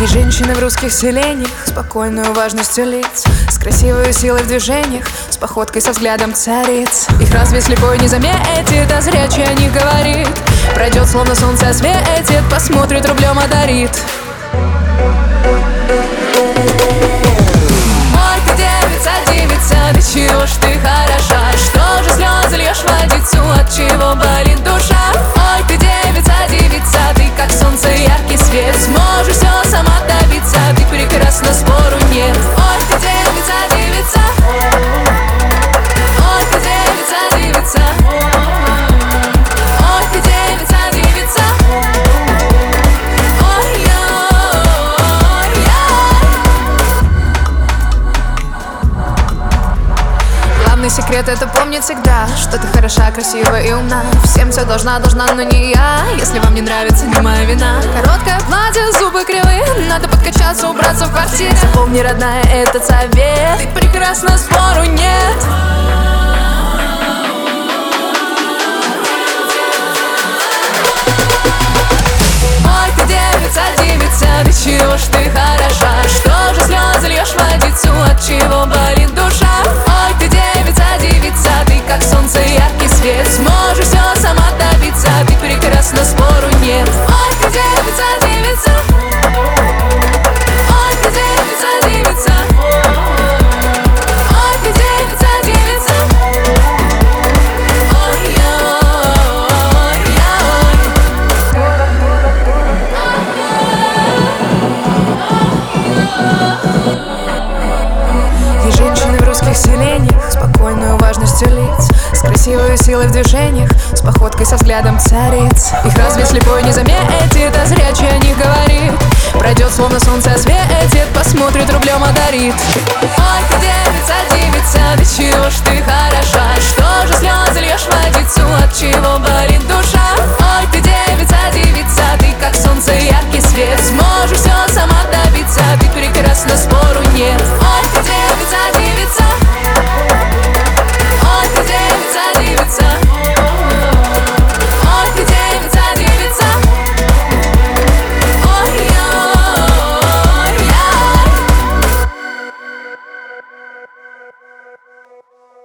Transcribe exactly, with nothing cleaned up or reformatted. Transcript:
И женщины в русских селениях спокойную важностью лиц, с красивой силой в движениях, с походкой, со взглядом цариц. Их разве слепой не заметит, а зрячий о них говорит. Пройдет, словно солнце осветит, посмотрит, рублем одарит. Ой, ты девица, девица, до чего ж ты хороша? Что же слезы льешь водицу, от чего болит душа? Ой, ты девица, девица, ты как солнце, яркий свет. Сможешь все сама добиться, ты прекрасна, спору нет. Ой, ты девица, девица, ой, ты девица, девица, ой, ты девица, девица, ой, ой, ой. Главный секрет — это помнить всегда, что ты хороша, красива и умна. Всем все должна, должна, но не я. Если вам не нравится, не моя вина. Короткое платье, зубы кривые, надо подкачаться, убраться в квартире. Запомни, родная, этот совет, ты прекрасна, спору нет. Ой, ты девица, девица, до чего ж ты хороша? Что же слезы льешь водицу, от чего болит душа? Ой, ты девица, девица, ты как солнце, яркий свет. Сможешь все сама добиться, ты прекрасна, спору нет. Ой, ты девица, девица, ой, ты девица, девица, ой, ты девица, девица, ой, ой, ой. И женщины в русских селениях спокойную важностью лиц, с красивой силой в движениях, с походкой, со взглядом цариц. Их разве слепой не заметит, а зрячий о них говорит. Пройдет, словно солнце осветит, посмотрит, рублем одарит. Ой, ты девица, девица, до чего ж ты хороша? Что же слезы льешь водицу, от чего болит душа? Ой, ты девица, девица, ты как солнце, яркий свет. Сможешь все сама добиться, ты прекрасна, спору нет.